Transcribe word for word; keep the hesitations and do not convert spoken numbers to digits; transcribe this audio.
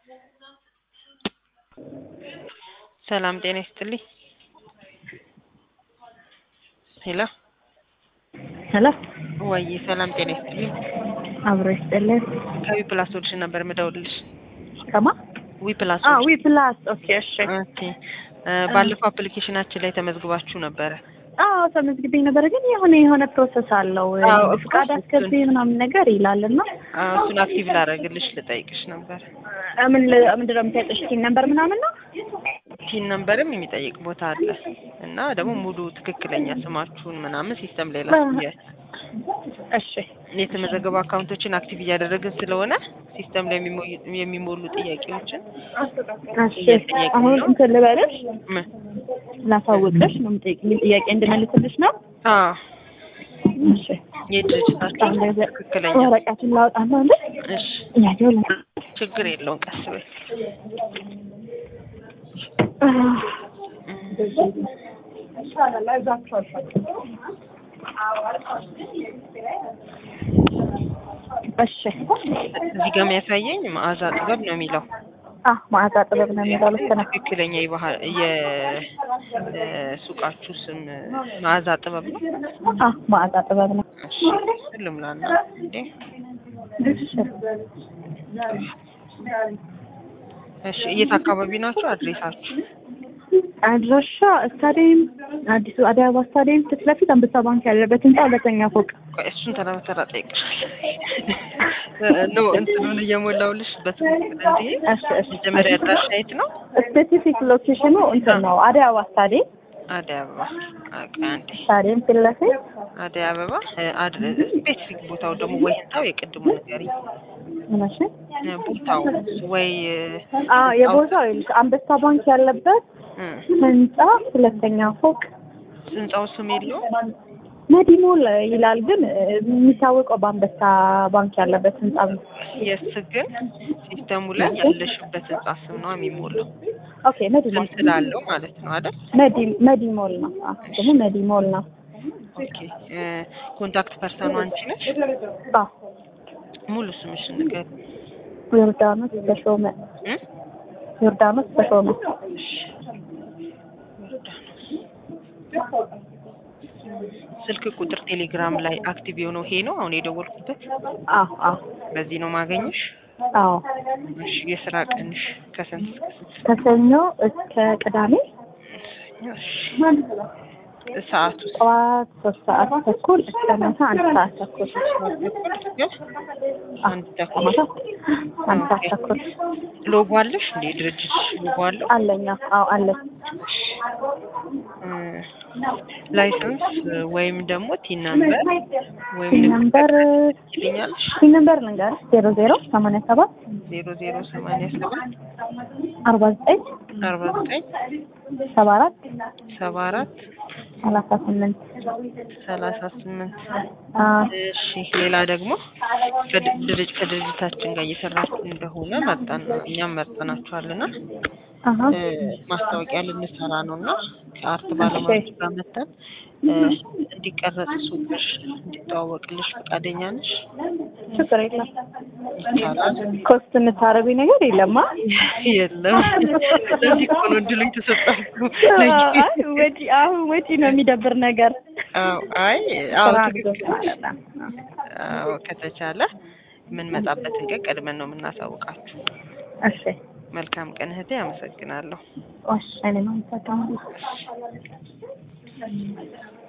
ሰላም ጤና ይስጥልኝ። ሄሎ ሄሎ ወይ ሰላም ጤና ይስጥልኝ። አብሮ ይስጥልኝ። ከዊ ፕላስ ሶሉሽን ነበር የምደውልልሽ። ከማ ዊ ፕላስ አ ዊ ሶሉሽን። ፕላስ ኦኬ እሺ። ኦኬ ባለፈው አፕሊኬሽናችን ላይ ተመዝግባችሁ ነበረ። አዎ ተመዝግቤ ነበር፣ ግን የሆነ የሆነ ፕሮሰስ አለው አዎ፣ ፍቃድ አስገቢ ምናምን ነገር ይላልና አዎ እሱን አክቲቭ ላደርግልሽ ልጠይቅሽ ነበር። ምን ምንድን ነው የምታይጥሽ? ቲን ነበር ምናምን ነው ቲን ነምበርም የሚጠይቅ ቦታ አለ እና ደግሞ ሙሉ ትክክለኛ ስማችሁን ምናምን ሲስተም ላይ ላስየ እሺ የተመዘገቡ አካውንቶችን አክቲቭ እያደረግን ስለሆነ ሲስተም ላይ የሚሞሉ ጥያቄዎችን እሺ። አሁን እንትን ልበልሽ ምን ላሳውቅሽ ነው የምጠይቅልኝ ጥያቄ እንድመልስልሽ ነው። አዎ እሺ የድርጅታችሁ ትክክለኛ ወረቀቱን ላውጣና እንዴ? እሺ ያለው ችግር የለውም ቀስ በይ። እሺ እዚህ ጋር የሚያሳየኝ መዓዛ ጥበብ ነው የሚለው። አህ መዓዛ ጥበብ ነው የሚለው። ልክ ነው። ትክክለኛ የባህል የሱቃችሁ ስም መዓዛ ጥበብ ነው? አህ መዓዛ ጥበብ ነው። እሺ ልምላና እንዴ እሺ የት አካባቢ ናችሁ አድሬሳችሁ? አድራሻ ስታዲየም አዲሱ አዲስ አበባ ስታዲየም ፊት ለፊት አንበሳ ባንክ ያለበት ህንጻ ሁለተኛ ፎቅ። እሱን ተራ በተራ ጠይቅሻለሁ። ነው እንትኑን እየሞላውልሽ በትክክል እንዴ? እሺ እሺ መጀመሪያ አድራሻ የት ነው? ስፔሲፊክ ሎኬሽኑ እንትን ነው አዲስ አበባ ስታዲየም። አዲስ አበባ አንዴ ስታዲየም ፊት ለፊት አዲስ አበባ አድሬስ ስፔሲፊክ ቦታው ደግሞ ወይ ህንጻው የቅድሙ ነገሪ ምንሽ ቦታው ወይ አ የቦታው ይልሽ አንበሳ ባንክ ያለበት ህንጻ ሁለተኛ ፎቅ። ህንጻው ስም የለውም መዲሞል ይላል፣ ግን የሚታወቀው በአንበሳ ባንክ ያለበት ህንጻ ነው። የስ ግን ሲስተሙ ላይ ያለሽበት ህንጻ ስም ነው የሚሞላው። ኦኬ መዲሞል ስላለው ማለት ነው አይደል? መዲ መዲሞል ነው። አዎ ደግሞ መዲሞል ነው። ኦኬ ኮንታክት ፐርሰኑ አንቺ ነሽ? አዎ ሙሉ ስምሽን ንገሪኝ። ዮርዳኖስ ተሾመ። ዮርዳኖስ ተሾመ። ስልክ ቁጥር ቴሌግራም ላይ አክቲቭ የሆነው ይሄ ነው አሁን የደወልኩበት? አዎ አዎ በዚህ ነው ማገኘሽ? አዎ እሺ የስራ ቀንሽ ከስንት እስከ ስንት? ከሰኞ እስከ ቅዳሜ። እሺ ሰዓቱ ጠዋት ሶስት ሰዓት ተኩል እስከ ማታ አንድ ሰዓት ተኩል። አንድ ተኩል አንድ ሰዓት ተኩል። ሎጎ አለሽ እንዴ? ድርጅት ሎጎ አለው? አለኝ። አዎ አለኝ። ላይሰንስ ወይም ደግሞ ቲን ነምበር ወይም ቲን ነምበር ይልኛልሽ? ቲን ነምበር ልንገርሽ ዜሮ ዜሮ ሰማንያ ሰባት ዜሮ ዜሮ ሰማንያ ሰባት አርባ ዘጠኝ አርባ ዘጠኝ ሰባ አራት ሰባ አራት ሰላሳ ስምንት ሰላሳ ስምንት አዎ እሺ ሌላ ደግሞ ከድርጅ ከድርጅታችን ጋር እየሰራችሁ እንደሆነ መጣን እኛም መርጠናችኋልና አሃ ማስታወቂያ ልንሰራ ነውና ከአርት ባለሙያዎች ጋር መተን እንዲቀረጽ ሱቅሽ እንዲተዋወቅልሽ ፈቃደኛ ነሽ? ችግር የለም። ይቻላል። ኮስት የምታረጉኝ ነገር የለማ? የለም። ስለዚህ እኮ ነው እድሉኝ ተሰጣችሁ። አይ ወጪ አሁን ወጪ ነው የሚደብር ነገር። አዎ አይ አዎ አዎ ከተቻለ ምን መጣበትን ቀን ቀድመን ነው የምናሳውቃችሁ። እሺ መልካም ቀን እህቴ፣ አመሰግናለሁ። እሺ እኔም አመሰግናለሁ።